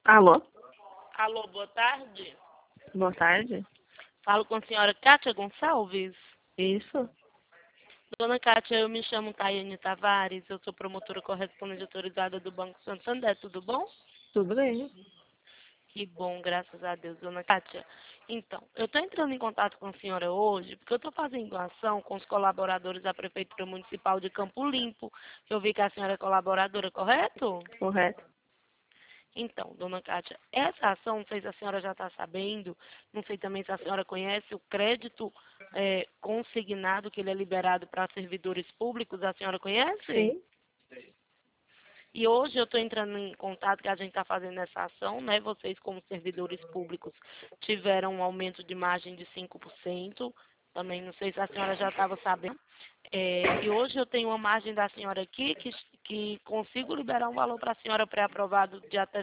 Alô? Alô, boa tarde. Boa tarde. Falo com a senhora Kátia Gonçalves. Isso? Dona Kátia, eu me chamo Tayane Tavares, eu sou promotora correspondente autorizada do Banco Santander, tudo bom? Tudo bem? Que bom, graças a Deus, dona Kátia. Então, eu estou entrando em contato com a senhora hoje porque eu estou fazendo uma ação com os colaboradores da Prefeitura Municipal de Campo Limpo. Eu vi que a senhora é colaboradora, correto? Correto? Então, dona Kátia, essa ação, não sei se a senhora já está sabendo, não sei também se a senhora conhece o crédito consignado, que ele é liberado para servidores públicos, a senhora conhece? Sim. E hoje eu estou entrando em contato que a gente está fazendo essa ação, né? Vocês, como servidores públicos, tiveram um aumento de margem de 5%. Também não sei se a senhora já estava sabendo. E hoje eu tenho uma margem da senhora aqui que consigo liberar um valor para a senhora pré-aprovado de até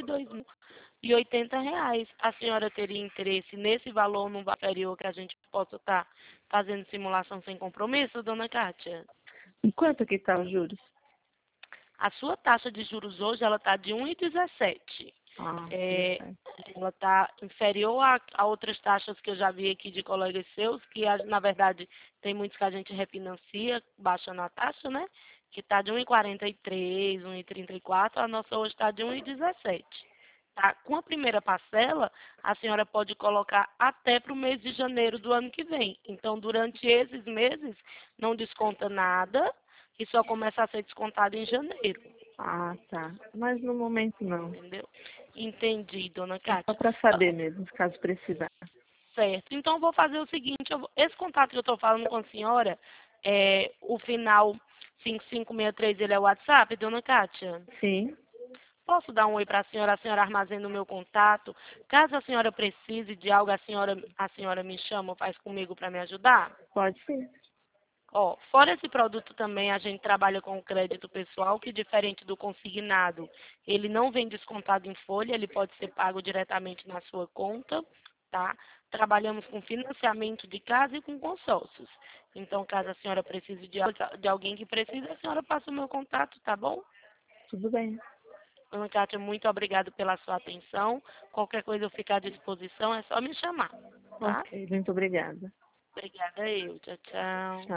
R$ 62.080. A senhora teria interesse nesse valor, num valor inferior, que a gente possa estar fazendo simulação sem compromisso, dona Kátia? E quanto que tá os juros? A sua taxa de juros hoje, ela está de 1,17. Ah, É, certo. ela está inferior a outras taxas que eu já vi aqui de colegas seus, que na verdade tem muitos que a gente refinancia, baixando a taxa, né? Que está de 1,43, 1,34, a nossa hoje está de 1,17. Tá? Com a primeira parcela, a senhora pode colocar até para o mês de janeiro do ano que vem. Então, durante esses meses, não desconta nada e só começa a ser descontado em janeiro. Ah, tá. Mas no momento não. Entendeu? Entendi, dona É só Kátia. para saber mesmo, caso precisar. Certo. Então, eu vou fazer o seguinte. Esse contato que eu estou falando com a senhora, o final 5563, ele é o WhatsApp, dona Kátia? Sim, Posso dar um oi para a senhora armazena o meu contato. Caso a senhora precise de algo, a senhora me chama ou faz comigo para me ajudar? pode sim. Ó, fora esse produto também, a gente trabalha com o crédito pessoal, que diferente do consignado, ele não vem descontado em folha, ele pode ser pago diretamente na sua conta, tá? Trabalhamos com financiamento de casa e com consórcios. Então, caso a senhora precise de alguém que precisa, a senhora passa o meu contato, tá bom? Tudo bem. Dona Kátia, muito obrigada pela sua atenção. Qualquer coisa eu fico à disposição, é só me chamar, tá? Ok, muito obrigada. Obrigada eu. Tchau, tchau. Tchau.